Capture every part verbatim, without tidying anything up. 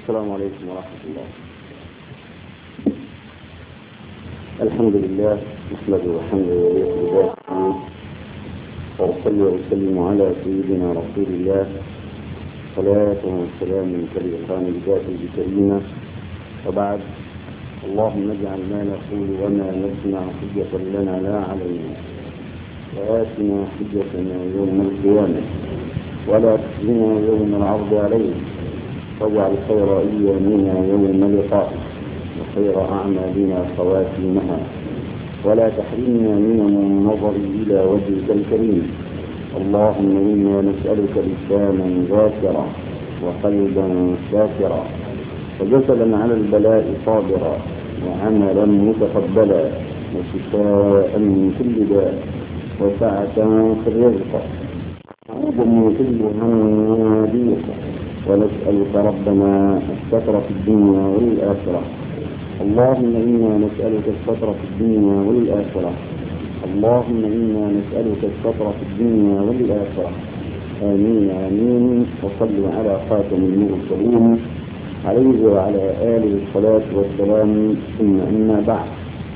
السلام عليكم ورحمة الله. الحمد لله نحمده وحمده ولله وأصلي وأسلم على سيدنا رسول الله صلاة وسلام كالإخوان بذاته الكريمة. وبعد، اللهم اجعل ما نقول وما نسمع حجة لنا لا علينا، وآتنا حجتنا يوم القيامة ولا تخزنا يوم العرض علينا، واجعل خير أيامنا يوم لقائك وخير أعمالنا خواتيمها، ولا تحرمنا من النظر إلى وجهك الكريم. اللهم إنا نسألك لسانا ذاكرا وقلبا شاكرا وجسدا على البلاء صابرا وعملا متقبلا وشفاء من كل داء وسعة في الرزق ونعوذ من كل هم وضيق، ونسألك ربنا الستر في الدنيا والآخرة. اللهم إنا نسألك الستر في الدنيا والآخرة. اللهم إنا نسألك الستر في الدنيا والآخرة. آمين آمين. وصلوا على خاتم المرسلين عليه وعلى آله الصلاة والسلام، ثم أما بعد.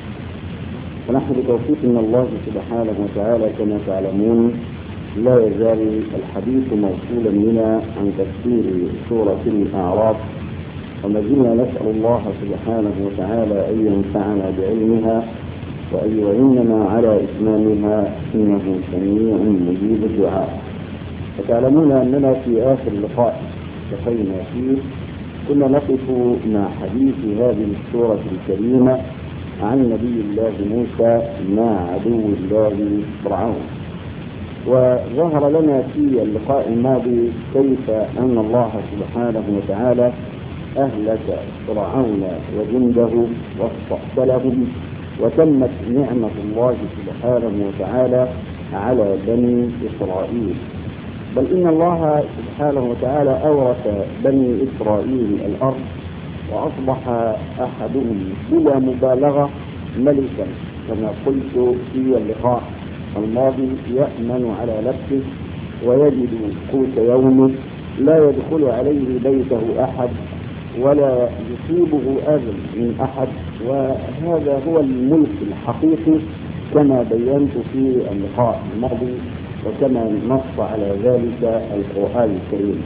فنحن بتوفيق من الله سبحانه وتعالى كما تعلمون لا يزال الحديث موصولا بنا عن تفسير سورة الأعراف، وما زلنا نسأل الله سبحانه وتعالى أن ينفعنا بعلمها وأن يعيننا على إتمامها إنه سميع مجيب الدعاء. فتعلمون أننا في آخر لقاء التقينا فيه كنا نقف مع حديث هذه السورة الكريمة عن نبي الله موسى مع عدو الله فرعون. وظهر لنا في اللقاء الماضي كيف أن الله سبحانه وتعالى أهلك فرعون وجنده واستأصلهم، وتمت نعمة الله سبحانه وتعالى على بني إسرائيل. بل إن الله سبحانه وتعالى أورث بني إسرائيل الأرض، وأصبح أحدهم بلا مبالغة ملكا، كما قلت في اللقاء الماضي، يأمن على نفسه ويجد قوت يومه، لا يدخل عليه بيته أحد ولا يصيبه أذى من أحد، وهذا هو الملك الحقيقي كما بينت في اللقاء الماضي، وكما نص على ذلك القرآن الكريم.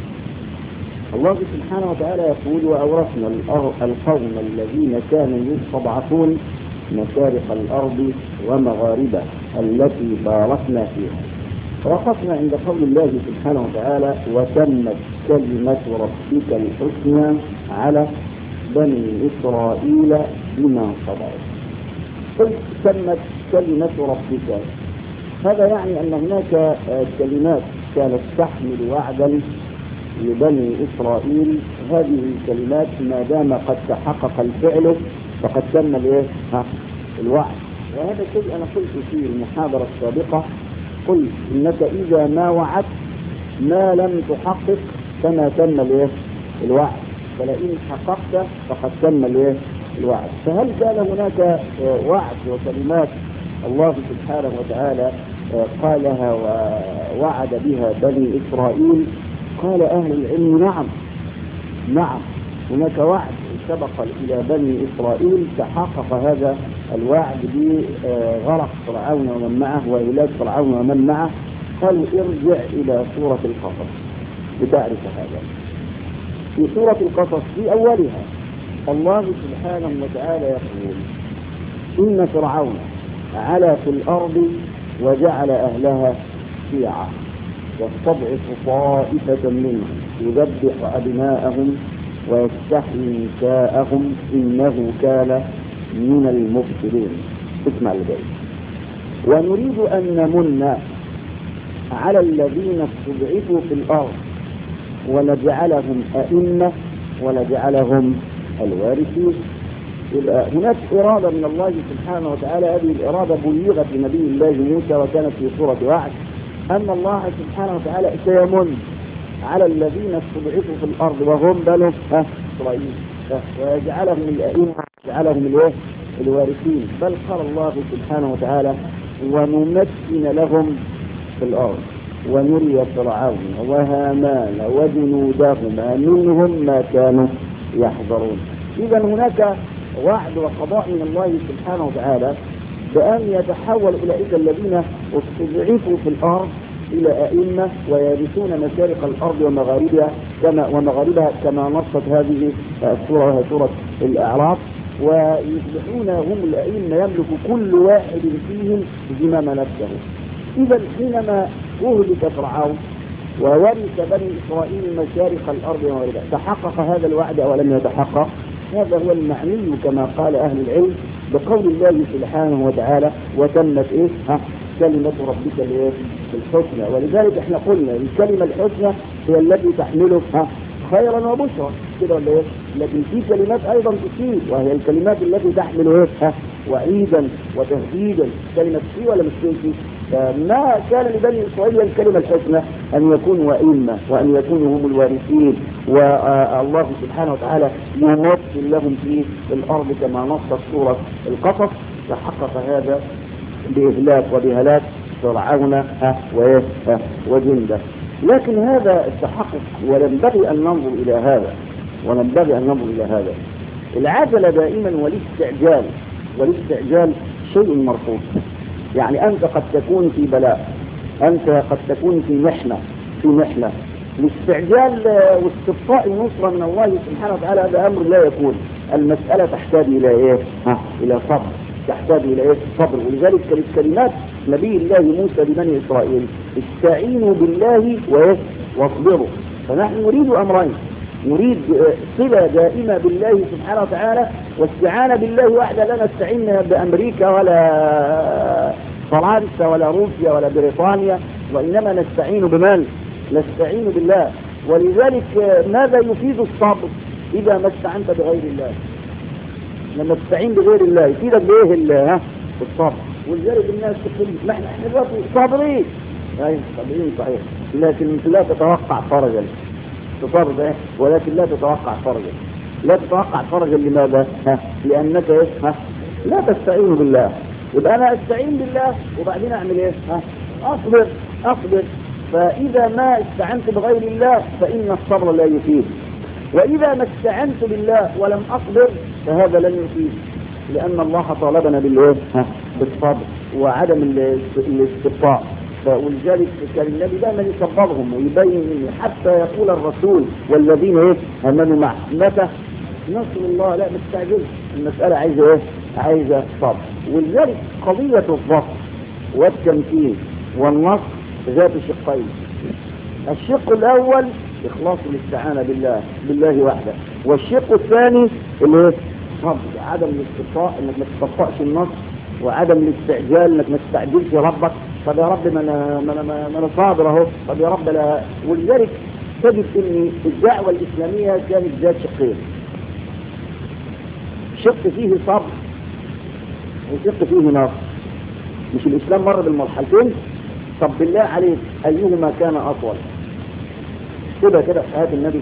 الله سبحانه وتعالى يقول: وأورثنا القوم الذين كانوا يستضعفون مشارق الأرض ومغاربها التي باركنا فيها. وقفنا عند قول الله سبحانه وتعالى: وتمت كلمة ربك الحسنى على بني إسرائيل بما صبروا. تمت كلمة ربك، هذا يعني أن هناك كلمات كانت تحمل وعدا لبني إسرائيل. هذه الكلمات ما دام قد تحقق الفعل فقد تم الايه؟ الوعد. وهذا شيء أنا قلت في المحاضرة السابقة، قلت إنك إذا ما وعدت ما لم تحقق فما تم الايه؟ الوعد، فلئن حققت فقد تم الايه؟ الوعد. فهل كان هناك وعد وكلمات الله سبحانه وتعالى قالها ووعد بها بني إسرائيل؟ قال أهل العلم: نعم نعم هناك وعد سبق إلى بني إسرائيل تحقق هذا الوعد بغرق فرعون ومن معه وإهلاك فرعون ومن معه. قالوا: ارجع إلى سورة القصص لتعرف هذا. في سورة القصص في أولها الله سبحانه وتعالى يقول: إن فرعون علا في الأرض وجعل أهلها شيعا يستضعف طائفة منهم يذبح أبناءهم ويستحيي نساءهم إنه كان من المفسدين. اسمع البيت: ونريد أن نمن على الذين استضعفوا في الأرض ونجعلهم أئمة ونجعلهم الوارثين. هناك إرادة من الله سبحانه وتعالى، هذه الإرادة بلغت لنبي الله موسى وكانت في سورة وعد، أن الله سبحانه وتعالى سيمن على الذين استضعفوا في الأرض وهم بنو إسرائيل ويجعلهم الأئمة ويجعلهم الوارثين. بل قال الله سبحانه وتعالى: ونمكن لهم في الأرض ونري فرعون وهامان وجنودهما منهم ما كانوا يحذرون. إذا هناك وعد وقضاء من الله سبحانه وتعالى بأن يتحول أولئك الذين استضعفوا في الأرض إلى أئمة ويرثون مشارق الأرض ومغاربها كما ومغاربها كما نصت هذه السورة وهي سورة الأعراف، ويصبحون هم الأئمة يملك كل واحد فيهم زمام نفسه. إذا حينما أهلك فرعون وورث بني إسرائيل مشارق الأرض ومغاربها تحقق هذا الوعد أو لم يتحقق؟ هذا هو المعني كما قال أهل العلم بقول الله سبحانه وتعالى وتمت إيه؟ ها كلمة ربك الإيه؟ الحسنى. ولذلك احنا قلنا الكلمة الحسنى هي التي تحمله ها خيرا وبشرا كده ولا ايه؟ لكن في كلمات ايضا تفيد وهي الكلمات التي تحمل ايه؟ ها وعيدا وتهديدا. كلمة في ولا مش في؟ فما كان لبني اسرائيل الكلمة الحسنى ان يكونوا ائمة وان يكونوا هم الوارثين والله سبحانه وتعالى يمثل لهم في الارض كما نصت سورة القصص. تحقق هذا بإهلاك وبهلاك فرعون وجنده. لكن هذا التحقق ولنبغي أن ننظر إلى هذا ونبغي أن ننظر إلى هذا العجلة دائما والاستعجال والاستعجال شيء مرفوض. يعني أنت قد تكون في بلاء، أنت قد تكون في محنة في محنة الاستعجال واستبقاء النصرة من الله سبحانه وتعالى هذا أمر لا يكون. المسألة تحتاج إلى إيه؟ ها إلى صبر، تحتاج إلى إيه؟ صبر. ولذلك كانت كلمات نبي الله موسى لبني إسرائيل استعينوا بالله واصبروا. فنحن نريد أمرين، نريد صلة دائمة بالله سبحانه وتعالى واستعانة بالله وحده، لا نستعين بأمريكا ولا فرنسا ولا روسيا ولا بريطانيا، وإنما نستعين بمن؟ نستعين بالله. ولذلك ماذا يفيد الصبر إذا ما استعنت بغير الله؟ لما تستعين بغير الله يفيدك بايه الله؟ الصبر. ولذلك الناس تقول ما احنا احنا دلوقتي صابرين، ايوه صابرين صحيح، لكن لا تتوقع فرجا. تصبر ده ولكن لا تتوقع فرجا. لا تتوقع فرجا لماذا؟ ها لانك ايه؟ ها لا تستعين بالله. يبقى انا استعين بالله وبعدين اعمل ايه؟ ها اصبر اصبر. فاذا ما استعنت بغير الله فان الصبر لا يفيد، واذا ما استعنت بالله ولم اصبر فهذا لن يفيد، لان الله طالبنا بالايه؟ بالصبر وعدم الاستبطاء. ولذلك كان النبي دائما يصبرهم ويبين حتى يقول الرسول والذين ايه؟ امنوا معه متى نصر الله. لا مستعجل، المساله عايزه ايه؟ عايزه صبر. ولذلك قضيه الظفر والتمكين والنصر ذات شقين. الشق الاول إخلاص الاستعانة بالله بالله وحده، والشق الثاني اللي صبر عدم الاستبطاء انك ما تستبطأش النصر، وعدم الاستعجال انك ما تستعجلش ربك. طب يا رب ما انا ما انا ما انا صابر اهو، طب يا رب لا. ولذلك تجد ان الدعوة الإسلامية كانت ذات شقين، شق فيه صبر وشق فيه نصر. مش الإسلام مر بالمرحلتين؟ طب بالله عليك أيهما كان أطول؟ كده كده في حياة النبي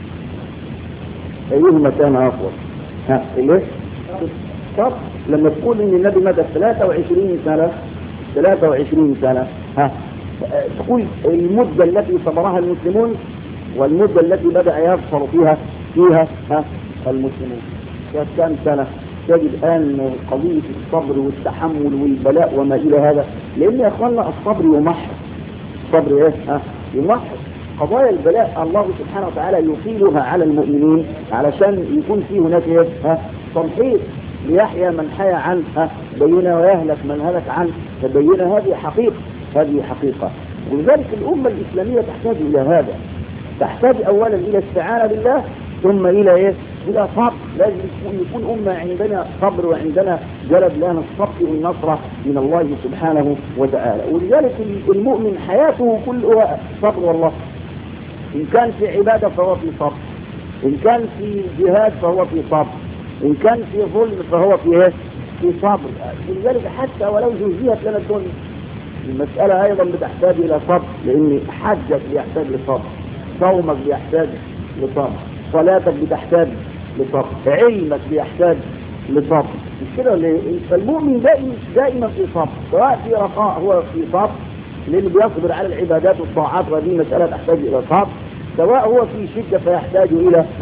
أيهما كان أفضل؟ ها إيه؟ طب لما تقول إن النبي مدى ثلاثة وعشرين سنة ثلاثة وعشرين سنة ها تقول المدة التي صبرها المسلمون والمدة التي بدأ يظفر فيها فيها ها المسلمون كانت كم سنة؟ تجد الآن قضية الصبر والتحمل والبلاء وما إلى هذا. لأن يا أخوانا الصبر يمحص. الصبر إيه؟ ها يمحص قضايا البلاء. الله سبحانه وتعالى يطيلها على المؤمنين علشان يكون فيه هناك ايه؟ ها تمحيص ليحيى من حيا عنه ها بين ويهلك من هلك عنه فبين. هذه حقيقة هذه حقيقة. ولذلك الأمة الإسلامية تحتاج إلى هذا. تحتاج أولا إلى استعانة بالله ثم إلى إيه؟ إلى صبر. لازم يكون أمة عندنا صبر وعندنا جلد لا نستطيع النصر من الله سبحانه وتعالى. ولذلك المؤمن حياته كلها صبر والله. إن كان في عبادة فهو في صبر، إن كان في جهاد فهو في صبر، إن كان في ظلم فهو في إيه؟ في صبر. ولذلك حتى ولو زوجيت لنا الدنيا المسألة أيضا بتحتاج إلى صبر، لأن حجك بيحتاج لصبر، صومك بيحتاج لصبر، صلاتك بتحتاج لصبر، علمك بيحتاج لصبر. مش كده ولا إيه؟ فالمؤمن دائما دائما في صبر، سواء في رخاء هو في صبر لأنه بيصبر على العبادات والطاعات وهذه مسألة تحتاج إلى صبر، سواء هو في شدة فيحتاج إلى ها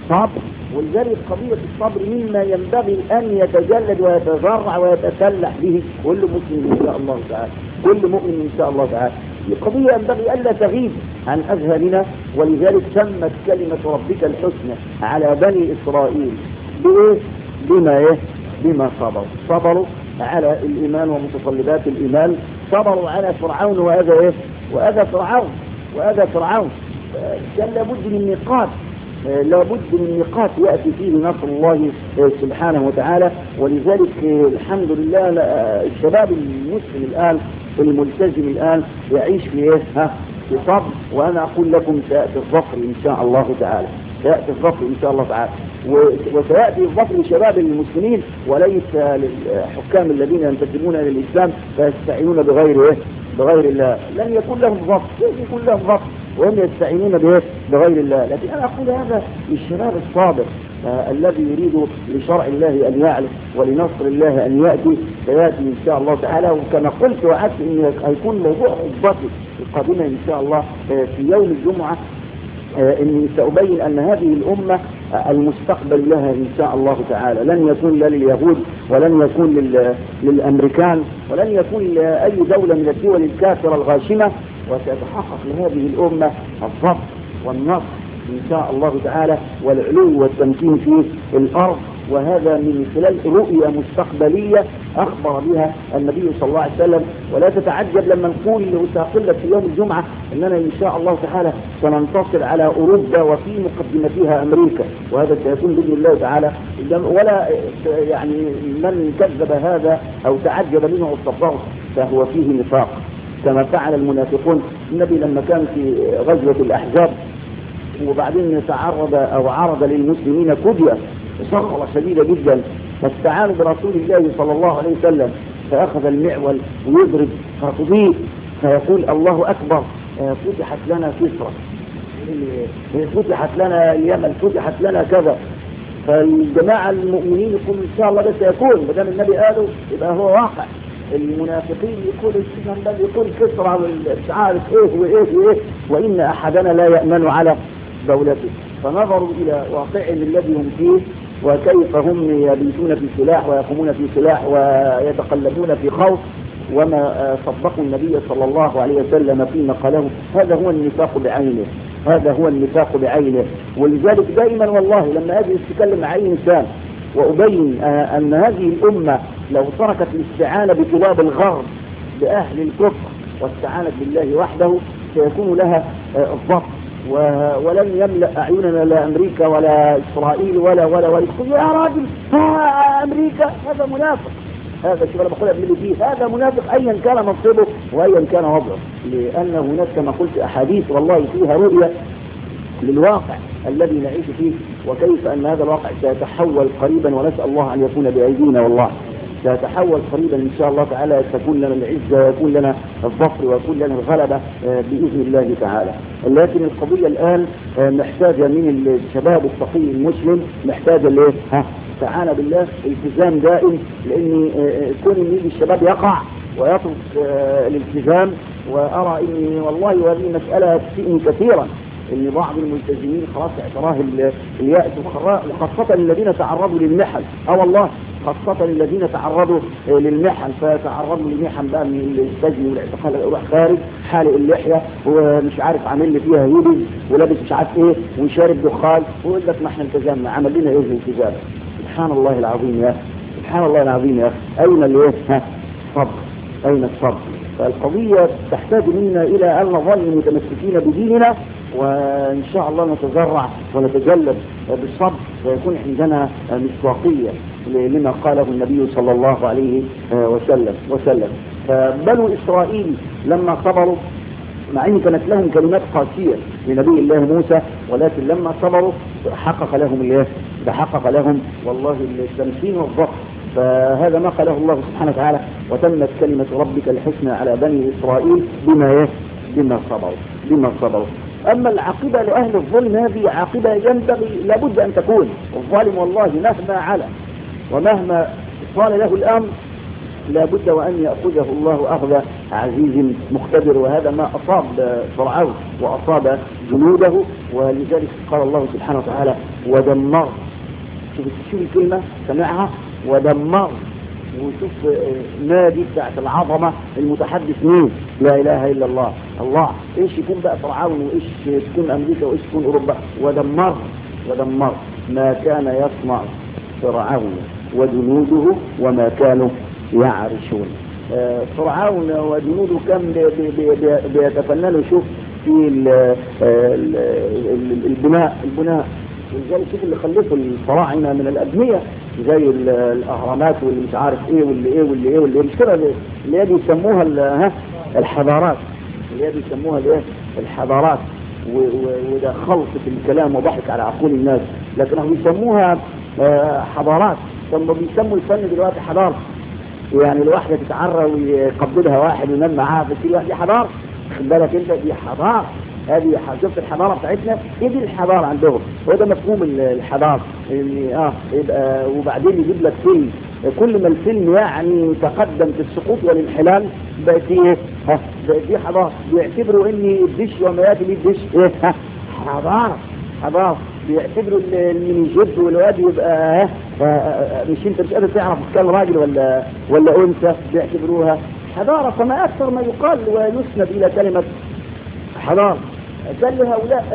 صبر. ولذلك قضية الصبر مما ينبغي أن يتجلد ويتزرع ويتسلح به كل مسلم إن شاء الله تعالى، كل مؤمن إن شاء الله تعالى. قضية ينبغي ألا تغيب عن أذهاننا، ولذلك تمت كلمة ربك الحسنى على بني إسرائيل بإيه؟ بما إيه؟ بما صبروا. صبروا على الإيمان ومتطلبات الإيمان، صبروا على فرعون وأذى إيه؟ وأذى فرعون وأذى فرعون. كان لابد من ميقات، لابد من ميقات يأتي فيه نصر الله سبحانه وتعالى. ولذلك الحمد لله الشباب المسلم الآن الملتزم الآن يعيش في إيه؟ ها؟ في صبر. وأنا أقول لكم سيأتي الظفر إن شاء الله تعالى، سيأتي الظفر إن شاء الله تعالى، وسيأتي الظفر لشباب المسلمين وليس للحكام الذين ينتسبون إلى الإسلام فيستعينون بغير إيه؟ بغير الله. لن يكون لهم ظفر، كيف يكون لهم ظفر وهم يستعينون به بغير الله؟ لكن أنا أقول هذا للشباب الصادق آه الذي يريد لشرع الله أن يعلم ولنصر الله أن يأتي، سيأتي إن شاء الله تعالى. وكما قلت وعدت أن هيكون موضوع خطبتي القادمة إن شاء الله آه في يوم الجمعة، آه إني سأبين أن هذه الأمة آه المستقبل لها إن شاء الله تعالى لن يكون لا لليهود ولن يكون لل... للأمريكان ولن يكون لأي دولة من الدول الكافرة الغاشمة، وسيتحقق لهذه الأمة الظفر والنصر إن شاء الله تعالى والعلو والتمكين في الأرض. وهذا من خلال رؤية مستقبلية أخبر بها النبي صلى الله عليه وسلم. ولا تتعجب لما نقول وسأقول لك في يوم الجمعة أننا إن شاء الله تعالى سننتصر على أوروبا وفي مقدمتها أمريكا، وهذا سيكون بإذن الله تعالى. ولا يعني من كذب هذا أو تعجب منه واستفضل فهو فيه نفاق كما فعل المنافقون. النبي لما كان في غزوة الأحزاب وبعدين تعرض أو عرض للمسلمين كدية صخرة شديدة جدا، فاستعانوا برسول الله صلى الله عليه وسلم، فأخذ المعول ويضرب خطبيه فيقول الله أكبر فتحت لنا كسرى، فتحت لنا اليمن، فتحت لنا كذا. فالجماعة المؤمنين يقولوا إن شاء الله ده سيكون، ما دام النبي قاله يبقى هو واقع. المنافقين يقولوا السجن بل يقول كسرى والمش عارف ايه وايه وايه، وإن أحدنا لا يأمن على دولته. فنظروا إلى واقعهم الذي هم فيه وكيف هم يبيتون في سلاح ويقومون في سلاح ويتقلبون في خوف، وما صدقوا النبي صلى الله عليه وسلم فيما قاله. هذا هو النفاق بعينه، هذا هو النفاق بعينه. ولذلك دائما والله لما أجي أتكلم مع أي إنسان وأبين أن هذه الأمة لو تركت الاستعانة بكلاب الغرب بأهل الكفر واستعانت بالله وحده سيكون لها الضبط، ولن يملأ أعيننا لا أمريكا ولا إسرائيل ولا ولا ولا يا راجل ها أمريكا. هذا منافق، هذا شو أنا بقول أبني فيه، هذا منافق أيا كان منصبه وأيا كان وضعه، لأن هناك كما قلت أحاديث والله فيها رؤية للواقع الذي نعيش فيه، وكيف أن هذا الواقع سيتحول قريبا، ونسأل الله أن يكون بأيدينا والله سيتحول قريبا إن شاء الله تعالى، تكون لنا العزة ويكون لنا الظفر ويكون لنا الغلبة بإذن الله تعالى. لكن القضية الآن محتاجة من الشباب التقي المسلم، محتاجة ليه؟ ها استعانة بالله، التزام دائم، لأن كون ان يجي الشباب يقع ويترك الالتزام. وأرى إني والله هذه المسألة تسئني كثيرا، ان بعض الملتزمين خلاص اعتراه اليأس، وخاصة الذين تعرضوا للمحن. اه والله خاصة الذين تعرضوا للمحن، فتعرضوا للمحن بقى من السجن والاعتقال، يروح خارج حالق اللحية ومش عارف عامل لي فيها هيبز ولابس مش عارف ايه وشارب دخان، ويقول لك ما احنا التزمنا، عمل لنا ايه الالتزام؟ سبحان الله العظيم يا اخي، سبحان الله العظيم يا اخي، اين الايه؟ ها الصبر، اين الصبر؟ فالقضية تحتاج منا الى ان نظل متمسكين بديننا، وإن شاء الله نتزرع ونتجلب بالصبر، ويكون عندنا مصداقية لما قاله النبي صلى الله عليه وسلم وسلم. فبنو إسرائيل لما صبروا، مع أن كانت لهم كلمات قاسية لنبي الله موسى، ولكن لما صبروا حقق لهم الايه؟ تحقق لهم والله التمكين والظفر. فهذا ما قاله الله سبحانه وتعالى: وتمت كلمة ربك الحسنى على بني إسرائيل بما ايه؟ بما صبروا بما صبروا. أما العاقبة لأهل الظلم هذه عاقبة ينبغي لابد أن تكون. الظالم والله مهما على ومهما صار له الأمر لابد وأن يأخذه الله أخذ عزيز مقتدر، وهذا ما أصاب فرعون وأصاب جنوده. ولذلك قال الله سبحانه وتعالى ودمر. شوف شوف الكلمة سمعها ودمر، وشوف نادي بتاعت العظمة المتحدث مين؟ لا إله إلا الله. الله إيش يكون بقى فرعون، وإيش تكون أمريكا، وإيش تكون أوروبا؟ ودمر ودمر ما كان يصنع فرعون وجنوده وما كانوا يعرشون. فرعون وجنوده كان بيتفننوا شوف في البناء البناء ولذلك شوف اللي خلفوا الفراعنه من الابنيه زي الاهرامات واللي مش عارف ايه واللي ايه واللي ايه واللي مش كده، اللي هي بيسموها ها الحضارات، اللي هي بيسموها الايه الحضارات. وده خلط في الكلام وضحك على عقول الناس، لكنهم بيسموها حضارات. ثم بيسموا الفن دلوقتي حضاره، يعني الواحده تتعرى ويقبضها واحد وينام معاها في كل واحد، دي حضاره. خد بالك انت، دي حضاره. هذه شفت الحضاره بتاعتنا، ايه دي الحضاره عندهم، وده مفهوم الحضاره. يعني اه يبقى وبعدين يجيب لك فيلم، كل ما الفيلم يعني تقدم في السقوط والانحلال بقت ايه؟ ها بقت دي حضاره. بيعتبروا ان الدش وما ياتي به الدش ايه؟ ها حضاره حضاره. بيعتبروا الميني جيب والواد يبقى ها مش انت مش قادر تعرف كان راجل ولا ولا انثى، بيعتبروها حضاره. فما اكثر ما يقال ويسند الى كلمه حضاره. كان لهؤلاء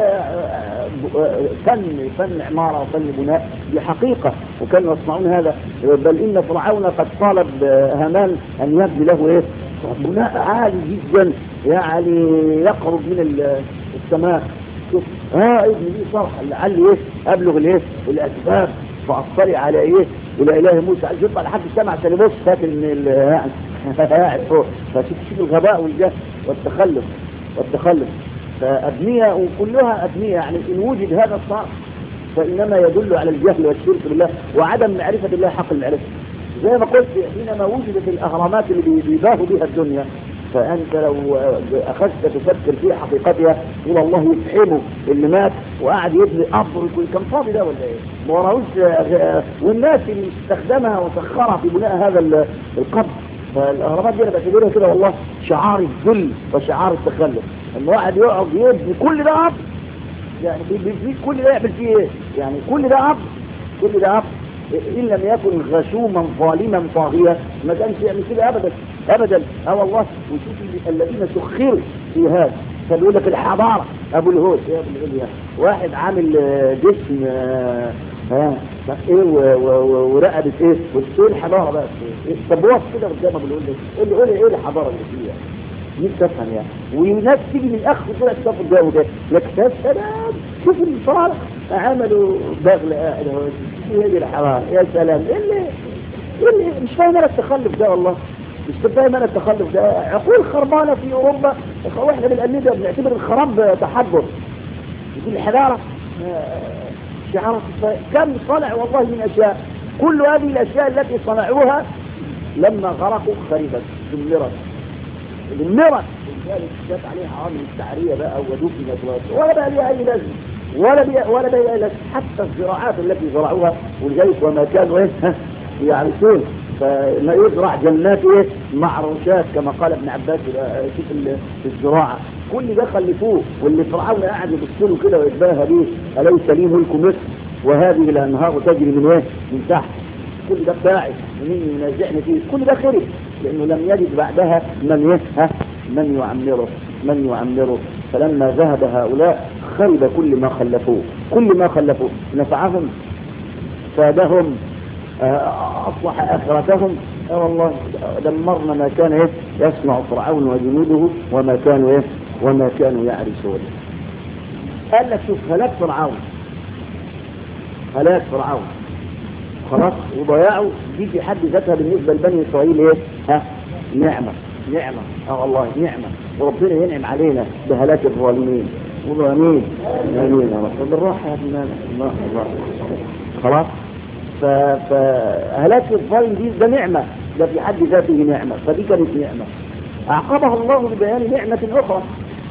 فن فن عمارة وفن بناء بحقيقة، وكانوا يصنعون هذا. بل إن فرعون قد طالب هامان أن يبني له إيه؟ بناء عالي جدا، يعني يقرب من السماء. شوف ها ابن لي صرح لعل إيه أبلغ الإيه الأسباب فأطلع على إيه إلى إله موسى. عايز يطلع لحد السماء عشان يبص فاكر إن يعني قاعد فوق. فشوف شوف الغباء والجهل والتخلف والتخلف. فأبنية وكلها أبنية، يعني إن وجد هذا الصرف فإنما يدل على الجهل والشرك بالله وعدم معرفة الله حق المعرفة. زي ما قلت حينما وجدت الأهرامات اللي بيباهوا بها الدنيا، فأنت لو أخذت تفكر في حقيقتها تقول الله يفحمه اللي مات وقعد يبني قبر كان فاضي ده ولا إيه؟ ما وراهوش. والناس اللي استخدمها وسخرها في بناء هذا القبر. فالأهرامات دي أنا بعتبرها كده والله شعار الذل وشعار التخلف. لما واحد يقعد يبني كل ده عبد، يعني كل ده يعمل فيه ايه؟ يعني كل ده عبد، كل ده عبد. ان لم يكن غشوما ظالما طاغيا ما كانش يعمل كده ابدا ابدا. اه والله. وشوف الذين سخروا في هذا، فبيقول لك الحضاره ابو الهول ايه ابو الهول يعني واحد عامل جسم ها ايه ورقبه ايه وايه الحضاره بقى إيه؟ طب وقف كده قدام ابو الهول ده قول لي ايه الحضاره اللي فيها؟ نفسي افهم يعني. وناس تيجي من اخر كده الصف الجو ده لك يا سلام شوف الفرق عملوا بغل قاعد اهو هي الحرام يا سلام. ايه اللي ايه اللي مش فاهم انا التخلف ده والله، مش فاهم انا التخلف ده. عقول خربانه في اوروبا واحنا بنقلدها بنعتبر الخراب تحضر. يقول الحضاره شعارات كم صنع والله من اشياء، كل هذه الاشياء التي صنعوها لما غرقوا خربت دمرت دمرت. ولذلك جت عليها عوامل التعريه بقى ودفنت ولا بقى لها اي لازمه ولا بي ولا بقى لها حتى الزراعات التي زرعوها. ولذلك وما كانوا ايه يعرفون فما يزرع جنات ايه معروشات كما قال ابن عباس في الزراعه. كل ده خلفوه، واللي فرعون قاعد يبص له كده ويتباهى بيه اليس لي ملك مصر وهذه الانهار تجري من ايه من تحت. كل ده بتاعي ومين ينازعني فيه، كل ده خرب لانه لم يجد بعدها من ها من يعمره من يعمره. فلما ذهب هؤلاء خرب كل ما خلفوه، كل ما خلفوه نفعهم فادهم اصلح اخرتهم. اه والله دمرنا ما كان ايه يصنع فرعون وجنوده وما كانوا ايه وما كانوا يعرشون. قال لك شوف هلاك فرعون هلاك فرعون خلاص وضياعوا دي في حد ذاتها بالنسبه لبني اسرائيل ايه ها نعمه نعمه. اه والله نعمه، وربنا ينعم علينا بهلاك الظالمين والظالمين امين يا رب. بالراحه يا ابن الله الله خلاص. فهلاك الظالم دي ده نعمه، ده في حد ذاته نعمه، فدي كانت نعمه اعقبها الله ببيان نعمه اخرى.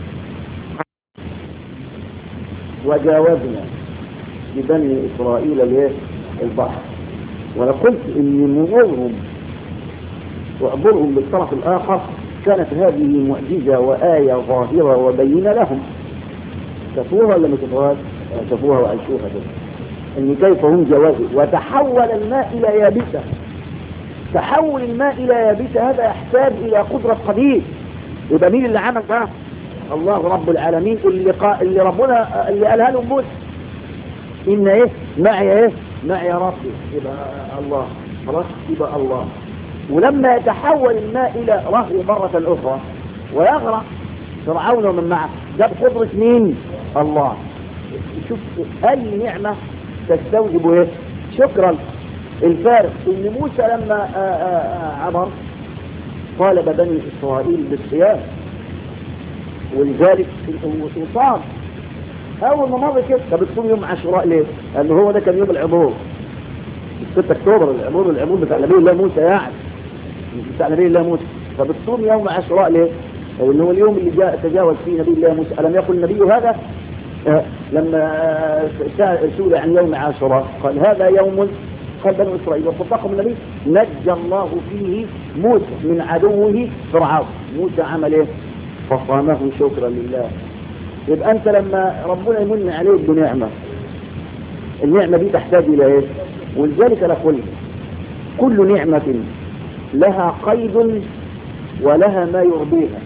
وجاوزنا ببني اسرائيل الايه البحر. وانا قلت ان مرورهم واعبرهم بالطرف الآخر، كانت هذه معجزة وآية ظاهرة وبينة لهم. شافوها ولا ما شافوهاش؟ شافوها وعيشوها بس. ان كيف هم جوازوا وتحول الماء الى يابسة. تحول الماء الى يابسة هذا يحتاج الى قدرة قدير. يبقى مين اللي عمل ده؟ الله رب العالمين، اللي, قا... اللي ربنا اللي قالها لهم موسى ان ايه معي ايه معي ربي، يبقى الله خلاص، يبقى الله. ولما يتحول الماء الى رهو مرة اخرى ويغرق فرعون ومن معه، ده بقدرة مين؟ الله. شوف اي نعمة تستوجب ايه؟ شكرا. الفارق ان موسى لما عبر طالب بني اسرائيل بالصيام، ولذلك الوصال اول ما مر كده. طب بتصوم يوم عاشوراء ليه؟ لان هو ده كان يوم العبور، ستة اكتوبر العبور، العبور بتاع نبي الله موسى، يعني بتاع نبي الله موسى. فبتصوم يوم عاشوراء ليه؟ لانه هو اليوم اللي جاء تجاوز فيه نبي الله موسى. الم يقل النبي هذا آه لما سئل عن يوم عاشوراء قال هذا يوم، قال بنو اسرائيل وصدقهم النبي نجى الله فيه موسى من عدوه فرعون. موسى عمل ايه؟ فصامه شكرا لله. يبقى انت لما ربنا يمن عليك بنعمة، النعمة دي تحتاج الى ايه؟ ولذلك نقول كل نعمة لها قيد ولها ما يرضيها.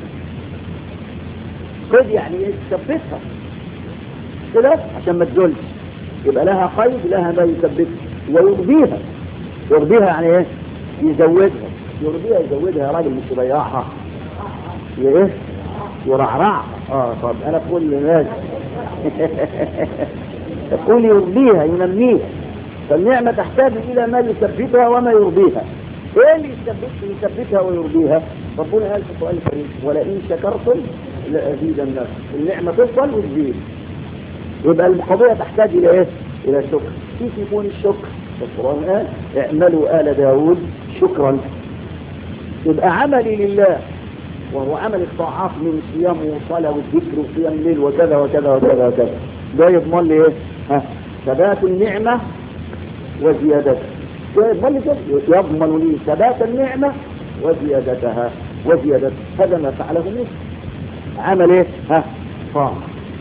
قيد يعني ايه؟ تثبتها كده عشان ما تزولش، يبقى لها قيد لها ما يثبتها ويرضيها. يرضيها يعني ايه؟ يزودها. يرضيها يزودها يا راجل، مش يضيعها. ايه؟ يرعرع. اه طب انا اقول للناس تقول يرضيها ينميها. فالنعمة تحتاج الى ما يثبتها وما يرضيها. ايه اللي يثبتها يثبتها ويرضيها؟ ربنا قال في القرآن الكريم ولئن شكرتم لأزيدنكم. النعمة تفضل وتزيد. يبقى القضية تحتاج الى ايه؟ الى شكر. كيف يكون الشكر؟ القرآن قال اعملوا آل داود شكرا. يبقى عملي لله وهو عمل الطاعات من صيام وصلاة والذكر وصيام الليل وكذا وكذا وكذا وكذا، ده يضمن لي ايه؟ ها ثبات النعمة وزيادتها. يضمن لي يضمن لي ثبات النعمة وزيادتها وزيادتها. هذا ما فعله موسى. عمل ايه؟ ها صام.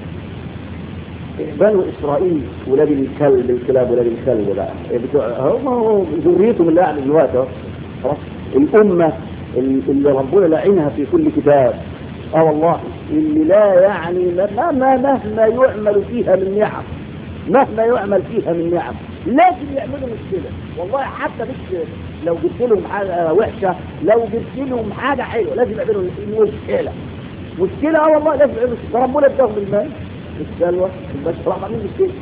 بنو اسرائيل ولاد الكلب، الكلاب ولاد الكلب بقى هم ذريتهم اللي قاعد دلوقتي خلاص. الامه اللي ربنا لعنها في كل كتاب، اه والله اللي لا يعني مهما مهما يعمل فيها من نعم، مهما يعمل فيها من نعم لازم يعملوا مشكله. والله حتى مش لو جبت لهم حاجه وحشه، لو جبت لهم حاجه حلوه لازم يعملوا مشكله. مشكله اه والله لازم يعملوا مشكله. ربنا اداهم المال السلوى بس راح عاملين مشكله.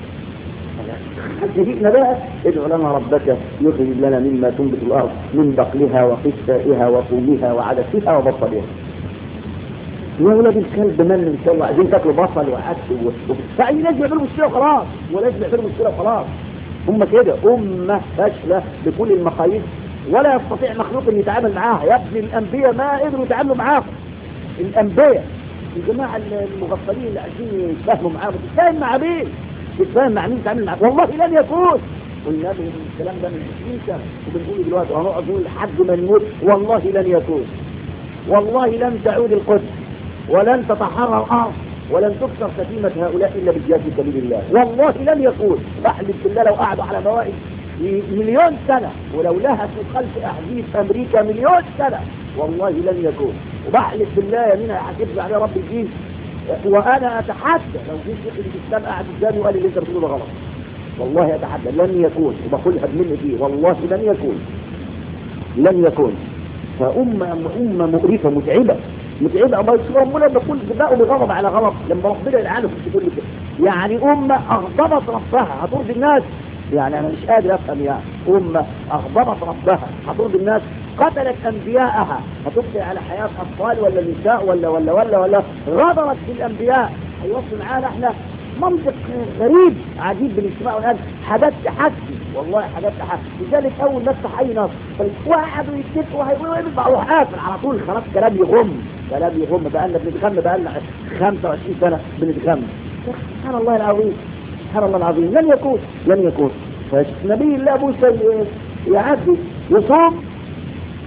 جئنا بقى ادعو لنا ربك يخرج لنا مما تنبت الارض من بقلها وقثائها وفومها وعدسها وبصلها. يا ولاد الكلب من ان شاء الله عايزين تاكلوا بصل وعدس فاي لازم يعملوا مشكله وخلاص، ولازم يعملوا مشكله وخلاص. هم كده امه فاشله بكل المقاييس، ولا يستطيع مخلوق ان يتعامل معاها. يا ابن الانبياء ما قدروا يتعاملوا معاهم. الانبياء الجماعه المغفلين اللي عايزين يتفاهموا معاهم، تتفاهم مع مين؟ تتفاهم مع مين؟ تتعامل معاه والله لن يكون. قلنا لهم الكلام ده من عشرين سنه وبنقول دلوقتي وهنقعد نقول لحد ما نموت والله لن يكون. والله لن تعود القدس ولن تتحرر الارض ولن تكسر سفينه هؤلاء الا بالجهاد في سبيل الله. والله لن يكون. احلف بالله لو قعدوا على موائد مليون سنه ولو لهسوا خلف احاديث امريكا مليون سنه والله لن يكون. وبحلف بالله يمين هحاسبني عليه رب الدين. وانا اتحدى لو جيت شيخ الاسلام قاعد قدامي وقال لي اللي انت بتقوله ده غلط، والله اتحدى لن يكون. وبقولها بمني فيه والله لن يكون لن يكون. فأمة أمة مقرفة متعبة متعبة. الله يسلم ربنا بقول بدأوا بغضب على غضب لما ربنا يلعنه في كل كده. يعني أمة أغضبت ربها هترضي الناس. يعني أنا مش قادر أفهم. يعني أمة أغضبت ربها هترضي الناس، قتلت أنبياءها هتبقي على حياة أطفال ولا نساء ولا ولا ولا ولا غدرت بالأنبياء. هيوصل معانا احنا منطق غريب عجيب بالاسماء والآن. حاجات تحكي والله حاجات تحكي. لذلك أول ما افتح أي نص واحد ويتفق وهيقولوا ايه بقى قافل على طول خلاص. كلام يغم كلام يغم. بقالنا بنتغم بقالنا خمسة وعشرين سنة بنتغم. سبحان الله العظيم سبحان الله العظيم. لن يكون لن يكون. فنبي الله موسى يعدي يصوم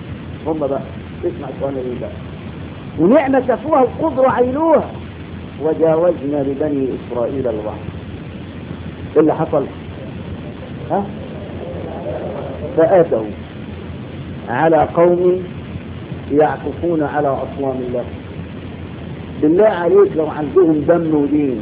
هم بقى اسمع القرآن ايه بقى. ونعمة كفوها القدر عينوها وجاوزنا ببني إسرائيل البحر. ايه اللي حصل؟ ها؟ فآتوا على قوم يعكفون على أصنام الله. بالله عليك لو عندهم دم ودين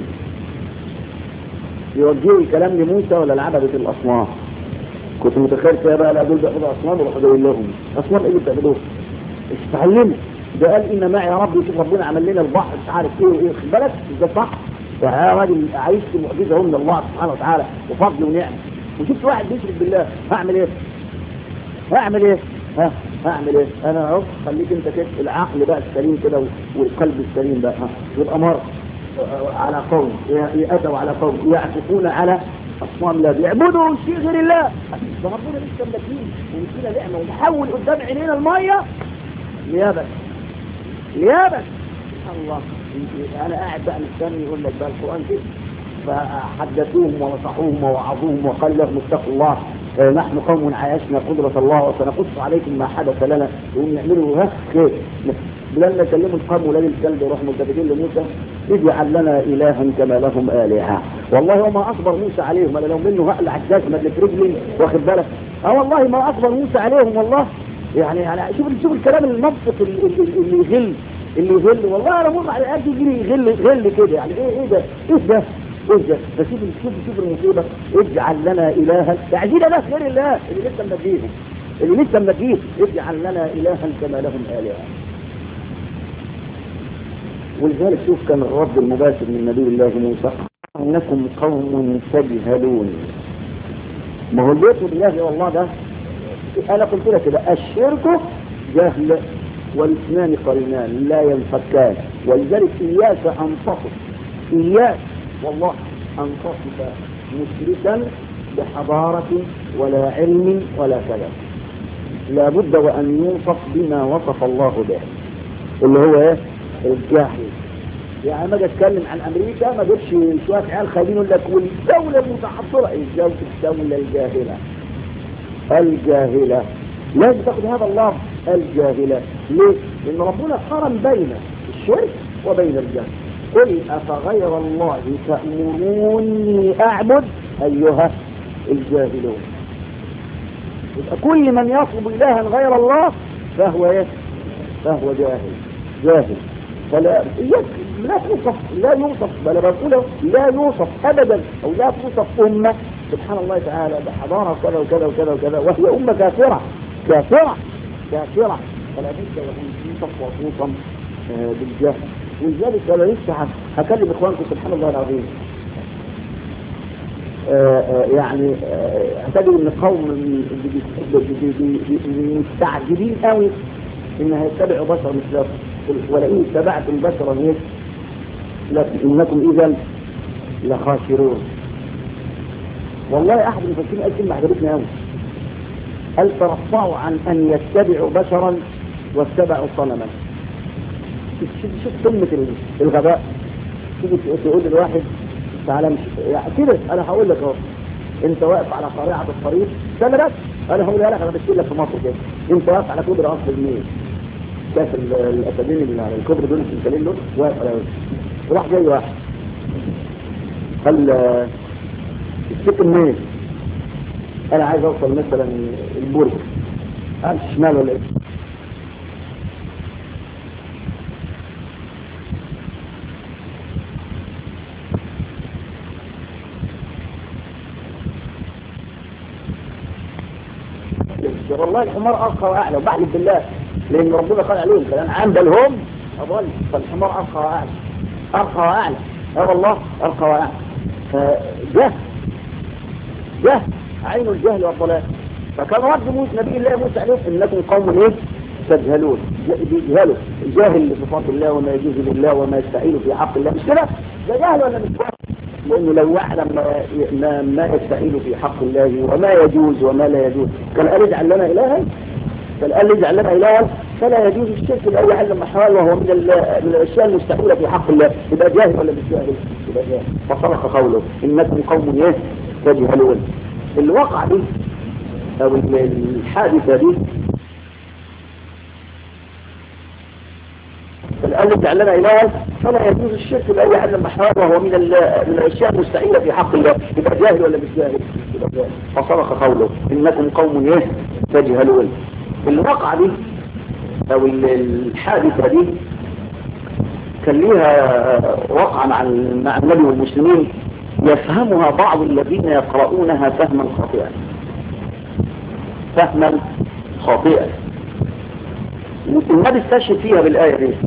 يوجهوا الكلام لموسى ولا لعبدة الأصنام؟ كنت متخيل كده بقى لا دول بيعبدوا أصنام وراحوا جايين لهم أصنام ايه اللي بتعبدوه؟ استعلموا. ده قال إن معي يا رب. شوف ربنا عمل لنا البحر مش عارف ايه وايه. خد بالك ده صح؟ يا راجل عايش في معجزة من الله سبحانه وتعالى وفضل ونعمة. وشفت واحد بيشرك بالله هعمل ايه؟ هعمل ايه؟ ها هعمل ايه؟ انا اهو خليك انت كده العقل بقى السليم كده والقلب السليم بقى. ها يبقى مر على قوم يأتوا على قوم يعكفون على اصنام الله بيعبدوا شيء غير الله. ده ربنا لسه ملاكين ومدينا نعمه ومحول قدام عينينا الميه ليابس ليابس. الله انا قاعد بقى مستني يقول لك بقى القران كده. فحدثوهم ونصحوهم ووعظوهم وقال لهم اتقوا الله نحن قوم عايشنا قدرة الله وسنقص عليكم ما حدث لنا. يقوم يعملوا ها خير. لما كلموا القوم ولاد الكلب وراحوا ملتفتين لموسى اجعل لنا الها كما لهم الهه. والله وما اصبر موسى عليهم. انا لو منه هقلع عجاز مدلك رجلي واخد بالك. اه والله ما اصبر موسى عليهم والله. يعني يعني شوف شوف الكلام المنطق اللي, اللي يغل اللي يغل. والله انا مر على قد يجري يغل يغل كده. يعني ايه ايه ده ايه ده ايه ده. فشوف شوف شوف المصيبه. اجعل لنا الها تعجيل ناس غير الله اللي لسه منجيهم اللي لسه منجيهم. اجعل لنا الها كما لهم الهه. ولذلك شوف كان الرد المباشر من نبي الله موسى انكم قوم تجهلون. ما هو البيت بالله والله ده انا قلت لك كده الشرك جهل والاثنان قرينان لا ينفكان. ولذلك اياك ان تصف اياك والله ان تصف مشركا بحضارة ولا علم ولا كلام. لابد وان يوصف بما وصف الله به اللي هو ايه؟ الجاهل. يعني ما اجي اتكلم عن امريكا ما جبش شويه عيال خايبين يقول لك والدوله المتحضره. الجوله الدوله الجاهله الجاهله لازم تاخد هذا اللفظ الجاهله. ليه؟ لان ربنا قارن بين الشرك وبين الجهل. قل افغير الله تأمروني اعبد ايها الجاهلون. يبقى كل من يطلب الها غير الله فهو ايه؟ فهو جاهل جاهل. فلا لا توصف لا يوصف بل بقوله لا يوصف ابدا او لا توصف امه سبحان الله تعالى بحضاره كذا وكذا وكذا وكذا وهي امه كافره كافره كافره. فلا بد وان توصف وتوصم بالجهل. ولذلك انا لسه هكلم اخوانكم سبحان الله العظيم. يعني اعتقد ان القوم مستعجلين قوي ان هيتبعوا بشر مثلكم. ولئن اتبعتم بشرا ايه لكن انكم اذا لخاسرون. والله احد المفسرين قال كلمه عجبتني قوي. قال ترفعوا عن ان يتبعوا بشرا واتبعوا صنما. شوف شوف قمه الغباء. شوف تقول للواحد تعالى مش يعني كده. انا هقول لك اهو انت واقف على قارعه الطريق استنى بس انا هقولها لك. انا بشيل لك في مصر كده. انت واقف على كوبري قصر النيل كاس الاسدين اللي على الكوبري دول السلسلين دول واقف على راح جاي واحد قال السكه منين؟ انا عايز اوصل مثلا البرج. قال شمال ولا ايه؟ والله الحمار ارقى واعلى وبحلف بالله لان ربنا قال عليهم كلام عام بل هم اضل. فالحمار ارقى واعلى ارقى واعلى اه والله ارقى واعلى. جهل جهل عين الجهل والضلال. فكان رد موسى نبي الله موسى عليه انكم قوم ايه تجهلون. يجهلوا جاهل لصفات الله وما يجوز لله وما يستحيل في حق الله. مش كده؟ ده جهل ولا مش جهل؟ لانه لو يعلم ما, ما يستحيل في حق الله وما يجوز وما لا يجوز كان قال اجعل لنا الها. كان قال اجعل لنا الها فلا يجوز الشرك لاي حال من الاحوال وهو من, من الاشياء المستحيله في حق الله. يبقى جاهل ولا مش جاهل؟ يبقى جاهل. فصدق قوله انكم قوم ايه تجهلون. الواقع دي او الحادثه دي تجعل لنا إلها فلا يجوز الشرك بأي حد من أحوال، وهو من من الأشياء المستحيلة في حق الله. يبقى جاهل ولا مش جاهل؟ يبقى جاهل. فصدق قوله إنكم قوم إيه تجهلون. الواقعة دي أو الحادثة دي كان ليها وقع مع مع النبي والمسلمين يفهمها بعض الذين يقرؤونها فهما خاطئا فهما خاطئا النبي استشهد فيها بالآية دي،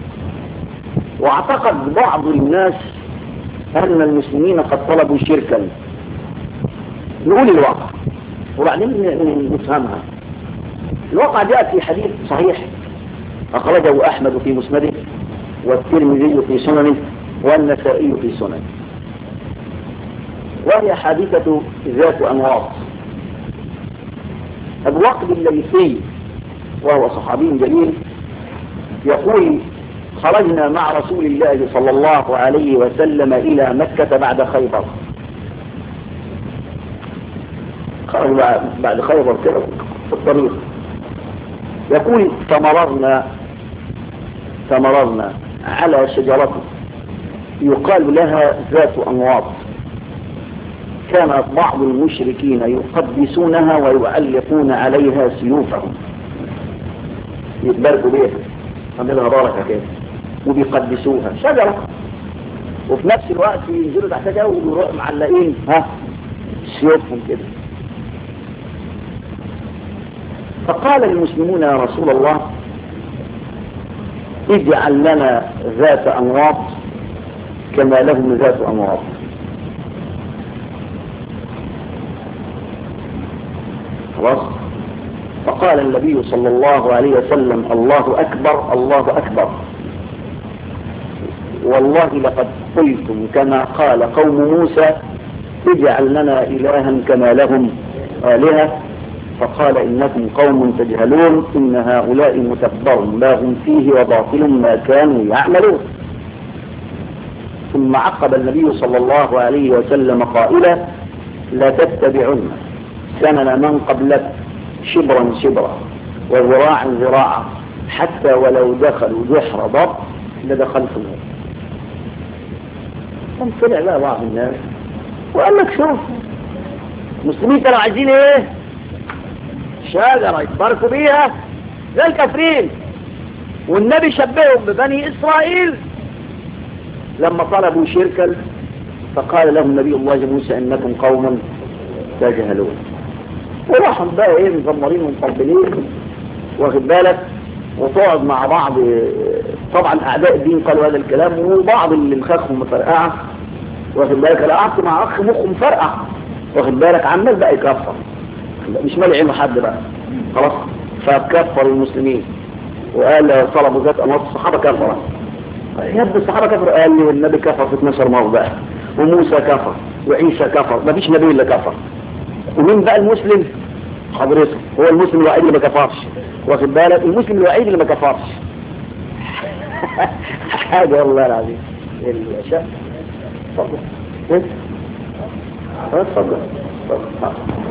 واعتقد بعض الناس أن المسلمين قد طلبوا شركا. نقول الواقع وبعدين نفهمها. الواقع جاء في حديث صحيح أخرجه أحمد في مسنده والترمذي في سننه والنسائي في سننه، وهي حادثة ذات أنواط. أبو وقد الليثي وهو صحابي جليل يقول خرجنا مع رسول الله صلى الله عليه وسلم إلى مكة بعد خيبر. خرج بعد خيبر كده في الطريق. يقول فمررنا فمررنا على شجرة يقال لها ذات أنواط، كان بعض المشركين يقدسونها ويعلقون عليها سيوفهم، يتباركوا بيها عندها بركة كده وبيقدسوها شجرة، وفي نفس الوقت ينزلوا تحتها ويروحوا معلقين ها سيوفهم كده. فقال المسلمون يا رسول الله اجعل لنا ذات أنواط كما لهم ذات أنواط. خلاص. فقال النبي صلى الله عليه وسلم الله أكبر الله أكبر، والله لقد قلتم كما قال قوم موسى اجعل لنا إلها كما لهم آلهة. فقال إنكم قوم تجهلون إن هؤلاء متبر ما هم فيه وباطل ما كانوا يعملون. ثم عقب النبي صلى الله عليه وسلم قائلا لا تتبعن سنن من قبلك شبرا شبرا وذراعا ذراعا حتى ولو دخلوا جحر ضب لدخلتموه. ثم طلع بقى بعض الناس وقال لك شوف المسلمين كانوا عايزين ايه؟ شجرة يتباركوا بيها زي الكافرين، والنبي شبههم ببني إسرائيل لما طلبوا شركا فقال لهم نبي الله موسى إنكم قوم تجهلون. وراحوا بقى ايه مزمرين ومقبلين واخد بالك، وتقعد مع بعض. طبعا أعداء الدين قالوا هذا الكلام، وبعض اللي مخاخهم مفرقعة واخد بالك. أنا قعدت مع أخ مخه مفرقع واخد بالك، عمال بقى يكفر مش مالي عينه حد بقى خلاص. فكفر المسلمين وقال طلبوا ذات أنواط. الصحابة كفر يبدو الصحابة كفر. قال لي النبي كفر في اثناشر موضع، وموسى كفر، وعيسى كفر، ما فيش نبي إلا كفر. ومين بقى المسلم؟ حضرته هو المسلم الوحيد اللي ما كفرش واخد بالك، المسلم الوحيد اللي ما كفرش. حاجة والله العظيم الأشياء. اتفضل اتفضل اتفضل.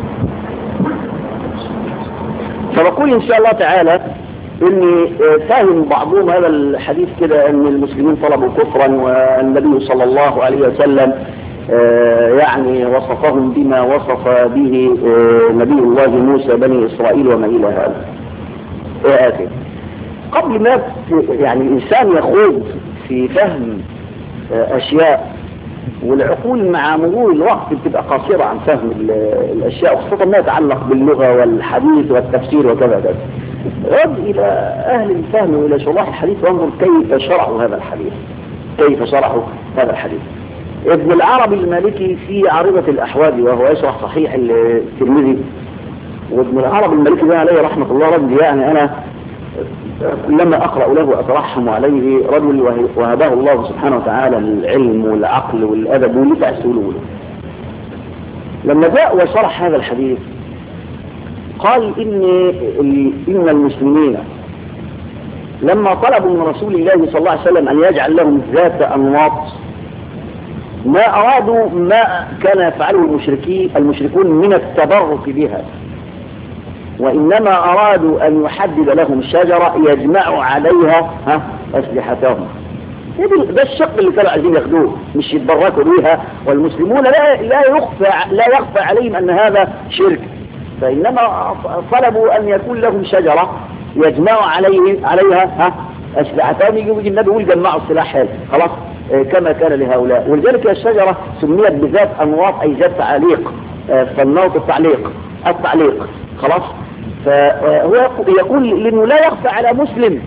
فبقول إن شاء الله تعالى إني فاهم بعضهم هذا الحديث كده أن المسلمين طلبوا كفرا، والنبي صلى الله عليه وسلم يعني وصفهم بما وصف به نبي الله موسى بني إسرائيل وما إلى هذا. آتي قبل ما يعني الإنسان يخوض في فهم أشياء، والعقول مع مرور الوقت بتبقى قاصرة عن فهم الأشياء، خاصة ما يتعلق باللغة والحديث والتفسير وكذا كذا. رد إلى أهل الفهم وإلى شرح الحديث وانظر كيف شرحوا هذا الحديث كيف شرحوا هذا الحديث. ابن العربي المالكي في عارضة الأحوال وهو يشرح صحيح الترمذي، وابن العربي المالكي ده عليه رحمة الله رجل يعني أنا لما أقرأ له وأترحم عليه، رجل وهبه الله سبحانه وتعالى العلم والعقل والأدب واللي تأسلوا له. لما جاء وشرح هذا الحديث قال إن إن المسلمين لما طلبوا من رسول الله صلى الله عليه وسلم أن يجعل لهم ذات أنواط ما أرادوا ما كان يفعله المشركين المشركون من التبرك بها، وإنما أرادوا أن يحدد لهم شجرة يجمع عليها ها أسلحتهم. ده الشق اللي كانوا عايزين ياخدوه، مش يتبركوا بيها. والمسلمون لا لا يخفى لا يخفى عليهم أن هذا شرك، فإنما طلبوا أن يكون لهم شجرة يجمعوا عليه عليها ها أسلحتهم. يجي النبي يقول جمعوا السلاح هذا خلاص كما كان لهؤلاء. ولذلك الشجرة سميت بذات أنواط أي ذات تعليق، فالنوط التعليق التعليق خلاص. فهو يقول لأنه لا يخفى على مسلم،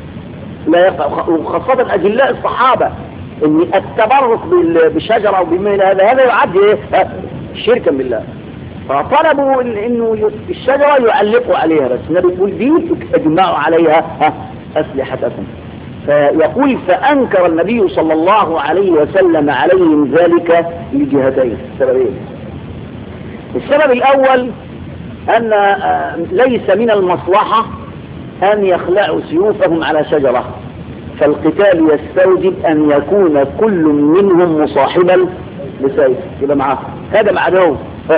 لا يخفى، وخاصة أجلاء الصحابة، أن التبرك بالشجرة وبما هذا هذا يعد شركا بالله. فطلبوا إنه الشجرة يعلقوا عليها، بس النبي يقول دي اجمعوا عليها أسلحتكم. فيقول فأنكر النبي صلى الله عليه وسلم عليهم ذلك لجهتين، سببين. السبب الأول أن ليس من المصلحة أن يخلعوا سيوفهم على شجرة، فالقتال يستوجب أن يكون كل منهم مصاحبا لسيف، يبقى معاه هذا معدوم.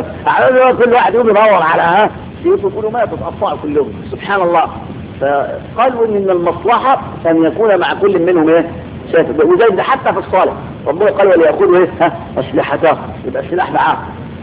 كل واحد يقوم يدور على سيوفه، كله ما تتقطعوا كلهم، سبحان الله. فقالوا ان من المصلحة ان يكون مع كل منهم ايه سيف، وزي حتى في الصالح ربنا قال وليأخذوا ايه ها اسلحته، يبقى السلاح معاه.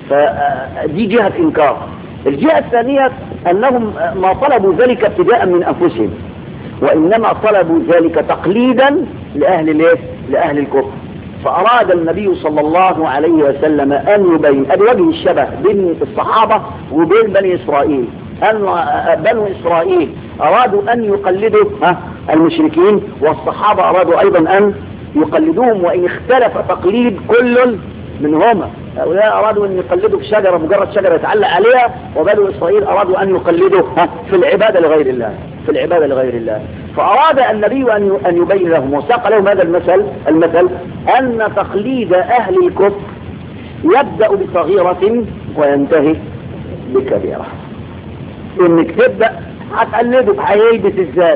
فدي جهة انكار. الجهة الثانية انهم ما طلبوا ذلك ابتداء من انفسهم، وانما طلبوا ذلك تقليدا لاهل الايه لاهل الكفر. فاراد النبي صلى الله عليه وسلم ان يبين ادي وجه الشبه بين الصحابة وبين بني اسرائيل، أن بنو إسرائيل أرادوا أن يقلدوا المشركين، والصحابة أرادوا أيضا أن يقلدوهم، وإن اختلف تقليد كل منهما. هؤلاء أرادوا أن يقلدوا في شجرة، مجرد شجرة يتعلق عليها، وبنو إسرائيل أرادوا أن يقلدوا في العبادة لغير الله في العبادة لغير الله. فأراد النبي أن يبين لهم وساق لهم هذا المثل المثل أن تقليد أهل الكفر يبدأ بصغيرة وينتهي بكبيرة. انك تبدأ هتقلده، هيلبس ازاي،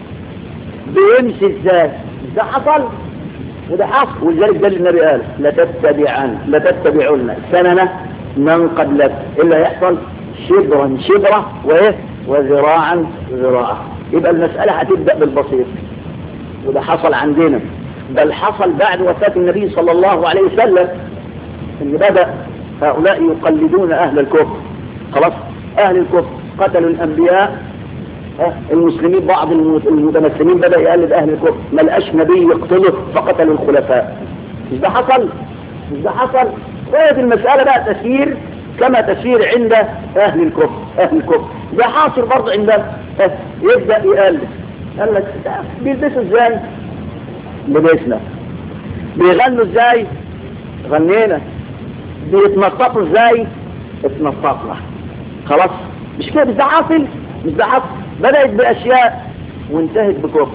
بيمشي ازاي، ده حصل وده حصل. ولذلك ده اللي النبي قال لتتبعن لتتبعن سنن من قبلك، الا يحصل شبرا شبرة وايه وذراعا ذراعا. يبقى المسألة هتبدأ بالبسيط، وده حصل عندنا، بل حصل بعد وفاة النبي صلى الله عليه وسلم ان بدأ هؤلاء يقلدون اهل الكفر. خلاص اهل الكفر قتلوا الأنبياء، المسلمين بعض المتمسلمين بدأ يقلد أهل الكفر، ما لقاش نبي يقتله فقتلوا الخلفاء. مش ده حصل؟ مش ده حصل؟ وهذه المسألة بقى تسير كما تسير عند أهل الكفر أهل الكفر ده حاصل برضه عندنا. يبدأ يقلد، قال لك بيلبسوا ازاي؟ لبسنا. بيغنوا ازاي؟ غنينا. بيتنططوا ازاي؟ اتنططنا. خلاص مش كده، مش ده حاصل مش ده حاصل. بدأت بأشياء وانتهت بكفر،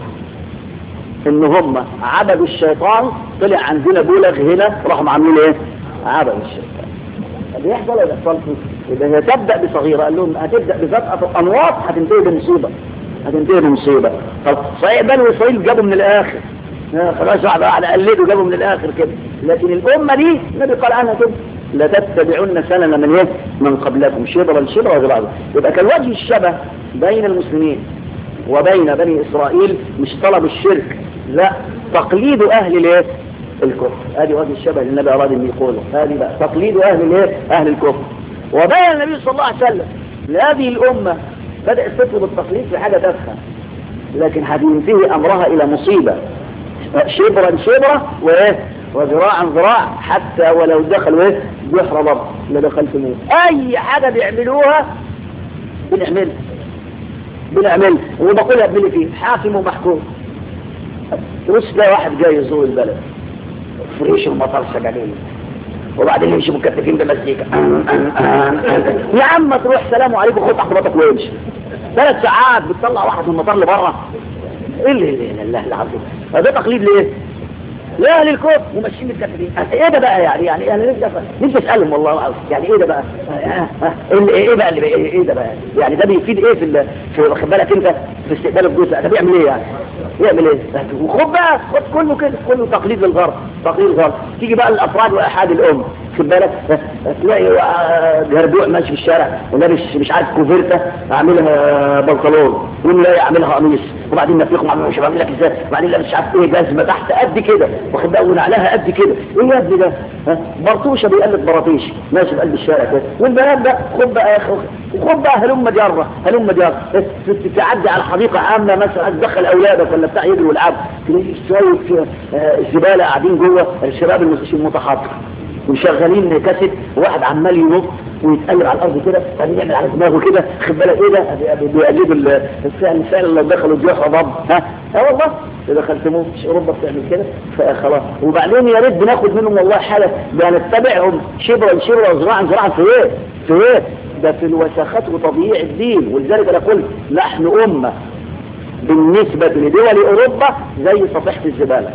ان هم عبدوا الشيطان، طلع عندنا بولغ هنا راحوا عاملين ايه؟ عبدوا الشيطان. بيحصل ولا يحصل؟ يبقى هي تبدأ بصغيرة، قال لهم هتبدأ بفتحة أنواط هتنتهي بمصيبة هتنتهي بمصيبة. طب صحيح بنو إسرائيل جابوا من الآخر، خلاص واحد واحد قلدوا جابوا من الآخر كده، لكن الأمة دي النبي قال عنها كده لا تتبعون سنن من ايه من قبلكم شبرا شبرا وذراعا. يبقى كان وجه الشبه بين المسلمين وبين بني إسرائيل مش طلب الشرك، لا تقليد أهل الايه الكفر. هذه وجه الشبه اللي النبي أراد أن يقوله، هذه بقى تقليد أهل الايه أهل الكفر. وبين النبي صلى الله عليه وسلم لهذه الأمة بدأت تطلب التقليد في حاجة تافهة، لكن هتنتهي أمرها إلى مصيبة، شبرا شبرا وايه وذراعا ذراع، حتى ولو دخلوا ايه بحر ضب لا دخلت منه. اي حاجة بيعملوها بنعملها بنعملها وبقولها بملي فيه حاكم ومحكوم. تبص تلاقي واحد جاي يزور البلد فريش المطار سجانين، وبعدين يمشي مكتفين بمزيكا يا عم تروح سلام عليكم خد عقباتك ويمشي. ثلاث ساعات بتطلع واحد من المطار لبره. ايه اللي لا الله العظيم، هذا تقليد ليه؟ لا للكفر وماشيين متكفلين. ايه ده بقى يعني يعني انا نفسي نفسي اسالهم والله يعني ايه ده بقى؟ ايه بقى اللي ايه ده بقى؟ يعني ده بيفيد ايه في في واخد بالك انت في استقبال الجزء ده بيعمل ايه يعني؟ يعمل ايه؟ وخد بقى خد كله كده كله تقليد للغرب تقليد الغرب. تيجي بقى الافراد واحاد الامه خد بالك تلاقي جردوع ماشي في الشارع ولابس مش عارف كوفيرتا اعملها بنطلون ونلاقي اعملها قميص وبعدين نفيقهم مش بعمل لك ازاي وبعدين لابس مش عارف ايه جزمه تحت قد كده واخد بالك ونعلها قد كده ايه يا ابني ده برطوشه بيقلد براطيش ماشي في قلب الشارع كده والبنات ده خد بقى خد بقى هلم جره هلم جره تعدي على حديقه عامه مثلا تدخل اولادك ولا بتاع يجروا يلعبوا تلاقي شويه الزباله قاعدين جوه الشباب المتحضر وشغالين كاسيت وواحد عمال ينط ويتقلب على الارض كده بعدين يعمل على دماغه كده خد بالك ايه ده بيقلدوا الفعل فعلا لو دخلوا جحر ضب ها اه والله اذا دخلتموه مش اوروبا بتعمل كده فخلاص وبعدين يا ريت بناخد منهم والله حاله بنتبعهم شبرا شبرا وذراعا ذراعا في ايه في ايه ده في الوساخات وتضييع الدين ولذلك انا قلت نحن امه بالنسبه لدول اوروبا زي صفيحه الزباله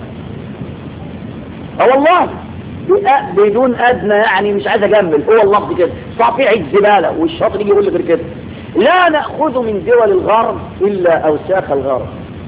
اه والله بدون ادنى يعني مش عايز اجمل هو اللفظ كده صفيحه زباله والشاطر يجي يقول لي غير كده لا ناخذ من دول الغرب الا اوساخ الغرب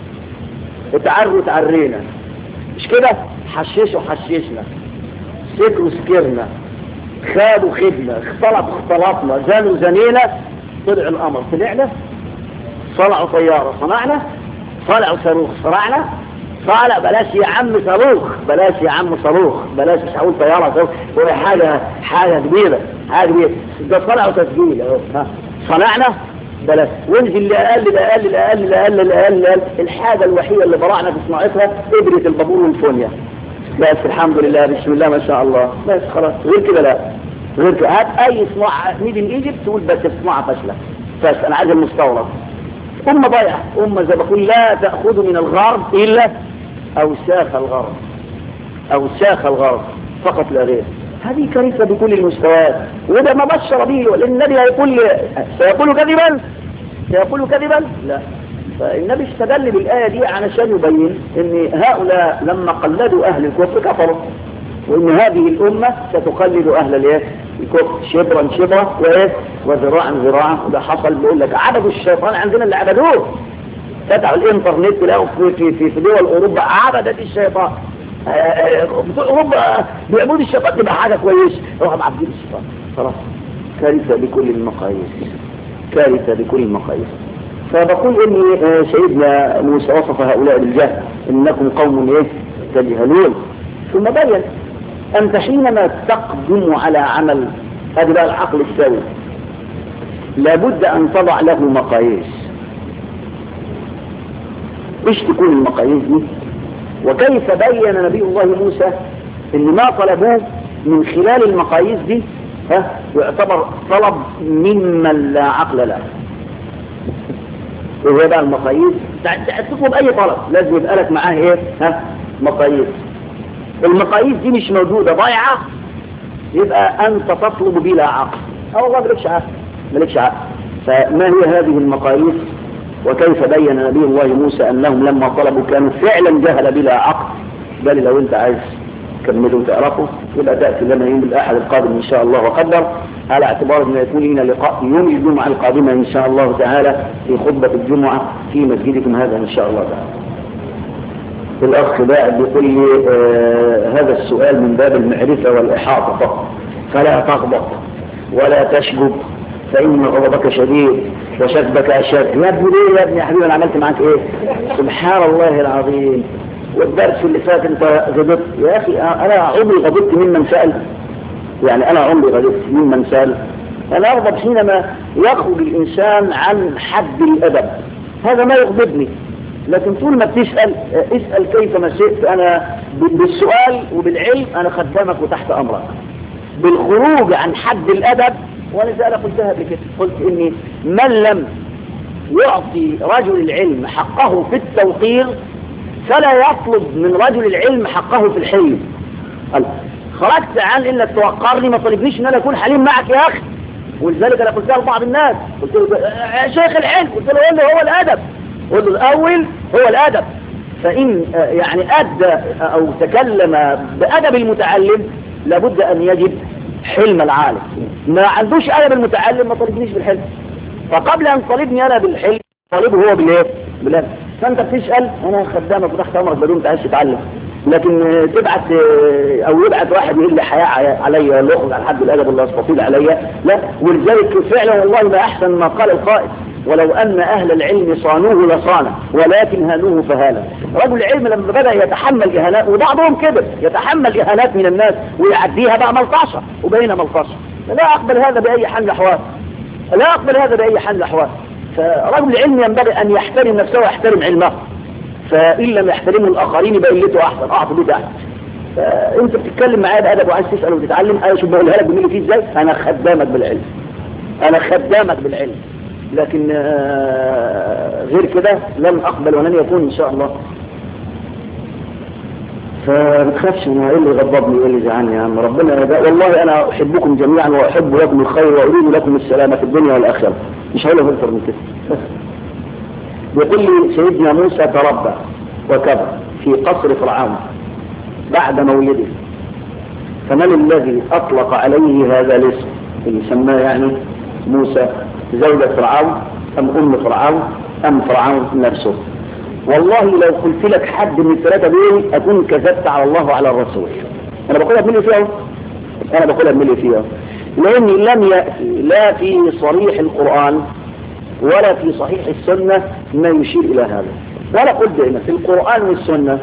اتعروا تعرينا مش كده حششوا حششنا سكروا سكرنا خابوا خدنا اختلطوا اختلطنا زانوا زنينا طلع القمر طلعنا صنعوا طياره صنعنا صنعوا صاروخ صنعنا طالع بلاش يا عم صاروخ بلاش يا عم صاروخ بلاش مش هقول طياره صاروخ هو حاجه حاجه كبيره حاجه كبيره ده صنعوا تسجيل اهو صنعنا بلاش وانزل لاقل لاقل لاقل لاقل لاقل الحاجه الوحيده اللي برعنا في صناعتها ابره البابور والفونيا بس الحمد لله بسم الله ما شاء الله بس خلاص غير كده لا غير كده هات اي صناعه ميد ان ايجيبت تقول بس الصناعه فاشله بس انا عايز المستورد أمة ضيعة أمة زي بقول لا تأخذ من الغرب إلا أوساخ الغرب أوساخ الغرب فقط لا غير هذه كارثة بكل المستويات وده ما بشر به لأن النبي هيقول سيقول كذبا سيقول كذبا لا فالنبي استدل بالآية دي علشان يبين أن هؤلاء لما قلدوا أهل الكفر كفروا وأن هذه الأمة ستقلد أهل الإيه الكفر شبرا شبرا وإيه وذراعا ذراعا وده حصل بيقول لك عبدوا الشيطان عندنا اللي عبدوه فتحوا الانترنت لقوا في في في, في دول أوروبا عبدت الشيطان بتوع أوروبا بيعبدوا الشيطان تبقى حاجة كويسة روحوا عبدين الشيطان خلاص كارثة بكل المقاييس كارثة بكل المقاييس فبقول إن سيدنا موسى وصف هؤلاء بالجهل إنكم قوم إيه تجهلون ثم بين أنت حينما تقدم على عمل هذا بقى العقل السوي لابد أن تضع له مقاييس إيش تكون المقاييس دي وكيف بين نبي الله موسى إن ما طلبوه من خلال المقاييس دي ها يعتبر طلب ممن لا عقل له وهي بقى المقاييس تطلب أي طلب لازم يبقى لك معاه إيه ها مقاييس المقاييس دي مش موجودة ضايعة يبقى أنت تطلب بلا عقل أو والله ملكش عقل ملكش عقل فما هي هذه المقاييس وكيف بين نبي الله موسى أنهم لما طلبوا كانوا فعلا جهل بلا عقل بل لو أنت عايز تكملوا وتعرفوا يبقى تأتي لنا يوم الأحد القادم إن شاء الله وقدر على اعتبار أن يكون لنا لقاء يوم الجمعة القادمة إن شاء الله تعالى في خطبة الجمعة في مسجدكم هذا إن شاء الله تعالى. الأخ باعد بيقول لي آه هذا السؤال من باب المعرفة والإحاطة فقط فلا تغضب ولا تشجب فإن غضبك شديد وشجبك أشد يا ابني ليه يا ابني يا حبيبي أنا عملت معاك إيه سبحان الله العظيم والدرس اللي فات أنت غضبت يا أخي أنا عمري غضبت ممن سأل يعني أنا عمري غضبت ممن سأل أنا أغضب حينما يخرج الإنسان عن حد الأدب هذا ما يغضبني لكن طول ما بتسأل اسأل كيف ما شئت أنا بالسؤال وبالعلم أنا خدامك وتحت أمرك بالخروج عن حد الأدب ولذلك قلتها قبل كده قلت إني من لم يعطي رجل العلم حقه في التوقير فلا يطلب من رجل العلم حقه في الحلم خرجت عن إنك توقرني ما طلبنيش إن أنا أكون حليم معك يا أخي ولذلك أنا قلتها لبعض الناس قلت له يا شيخ العلم قلت له قل له هو الأدب قل له الأول هو الأدب فإن يعني أدى أو تكلم بأدب المتعلم لابد أن يجب حلم العالم ما عندوش أدب المتعلم ما طلبنيش بالحلم فقبل أن طلبني أنا بالحلم طالبه هو بالإيه بالأدب فأنت بتسأل أنا خدامك وتحت أمرك بدون تعيش تتعلم لكن تبعت او يبعت واحد يقول لي حياء عليا ولا يخرج عن حد الادب ولا يستطيل عليا، لا. ولذلك فعلا والله ما احسن ما قال القائد: ولو ان اهل العلم صانوه لصانه ولكن هانوه فهانا. رجل العلم لما بدا يتحمل اهانات، وبعضهم كده يتحمل اهانات من الناس ويعديها بقى ملطشه وبين ملطشه، لا اقبل هذا باي حال من الاحوال، لا اقبل هذا باي حال من الاحوال. فرجل العلم ينبغي ان يحترم نفسه ويحترم علمه، فإن لم يحترمه الآخرين يبقى قلته أحسن، أعطوا بيه أحسن. فأنت بتتكلم معايا بأدب وعايز تسأل وتتعلم، أنا شو بقولها لك بملي فيه إزاي؟ أنا خدامك بالعلم، أنا خدامك بالعلم، لكن غير كده لن أقبل ولن يكون إن شاء الله. فما تخافش أنا إيه اللي غضبني وإيه اللي زعلني يا عم، ربنا يبقى. والله أنا أحبكم جميعا وأحب لكم الخير وأريد لكم السلامة في الدنيا والآخرة، مش هقول أكثر من كده. يقول لي سيدنا موسى تربى وكبر في قصر فرعون بعد مولده، فمن الذي أطلق عليه هذا الاسم اللي سماه يعني موسى؟ زوجة فرعون أم أم فرعون أم فرعون نفسه؟ والله لو قلت لك حد من الثلاثة دول أكون كذبت على الله وعلى الرسول. أنا بقولها بملي فيها، أنا بقولها بملي فيها، لأني لم يأتي لا في صريح القرآن ولا في صحيح السنة ما يشير إلى هذا. ولا قلت هنا في القرآن والسنة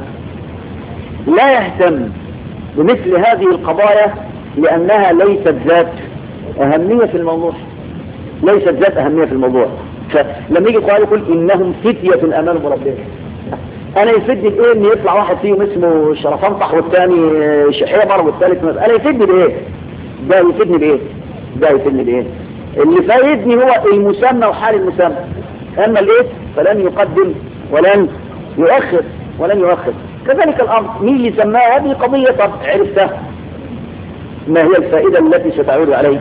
لا يهتم بمثل هذه القضايا لأنها ليست ذات أهمية في الموضوع، ليست ذات أهمية في الموضوع. فلما يجي القرآن يقول إنهم فتية أمام ربهم، أنا يفيدني بإيه إن يطلع واحد فيهم اسمه شرفنطح والثاني شحيبر والثالث مثلا؟ أنا يفيدني بإيه؟ ده يفيدني بإيه؟ ده يفيدني بإيه؟ اللي فايدني هو المسمى وحال المسمى، أما الاسم فلن يقدم ولن يؤخر ولن يؤخر. كذلك الأمر مين اللي سماها؟ هذه قضية طب عرفتها، ما هي الفائدة التي ستعود عليك؟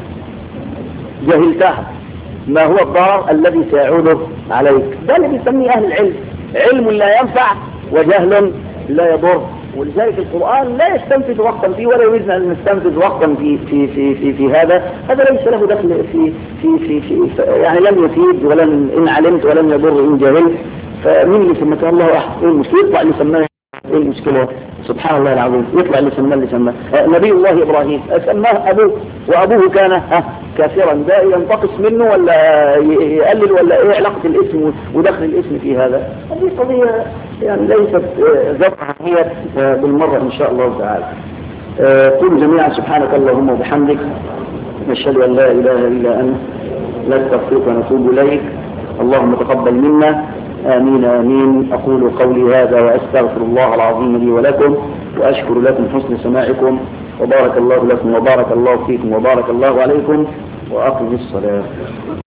جهلتها، ما هو الضرر الذي سيعود عليك؟ ده اللي بيسميه أهل العلم، علم لا ينفع وجهل لا يضر. ولذلك القرآن لا يستنفذ وقتا فيه ولا يريد أن نستنفذ وقتا في في في في, في هذا، هذا ليس له دخل في في في, في, في يعني لم يفيد ولن إن علمت ولن يضر إن جهلت. فمين اللي سماه؟ الله أحد. إيه المشكلة؟ يطلع اللي سماه، إيه المشكلة؟ سبحان الله العظيم، يطلع اللي سماه اللي سماه نبي الله إبراهيم سماه أبوه، وأبوه كان ها كافرا، ده ينتقص منه ولا يقلل ولا إيه علاقة الاسم ودخل الاسم في هذا؟ هذه قضية يعني ليست ذات أهمية بالمرة إن شاء الله تعالى. قل جميعا سبحانك اللهم وبحمدك، نشهد أن لا إله إلا أنت، نستغفرك ونتوب إليك، اللهم تقبل منا، آمين آمين. أقول قولي هذا وأستغفر الله العظيم لي ولكم، وأشكر لكم حسن سماعكم، وبارك الله لكم وبارك الله فيكم وبارك الله عليكم، وأقم الصلاة.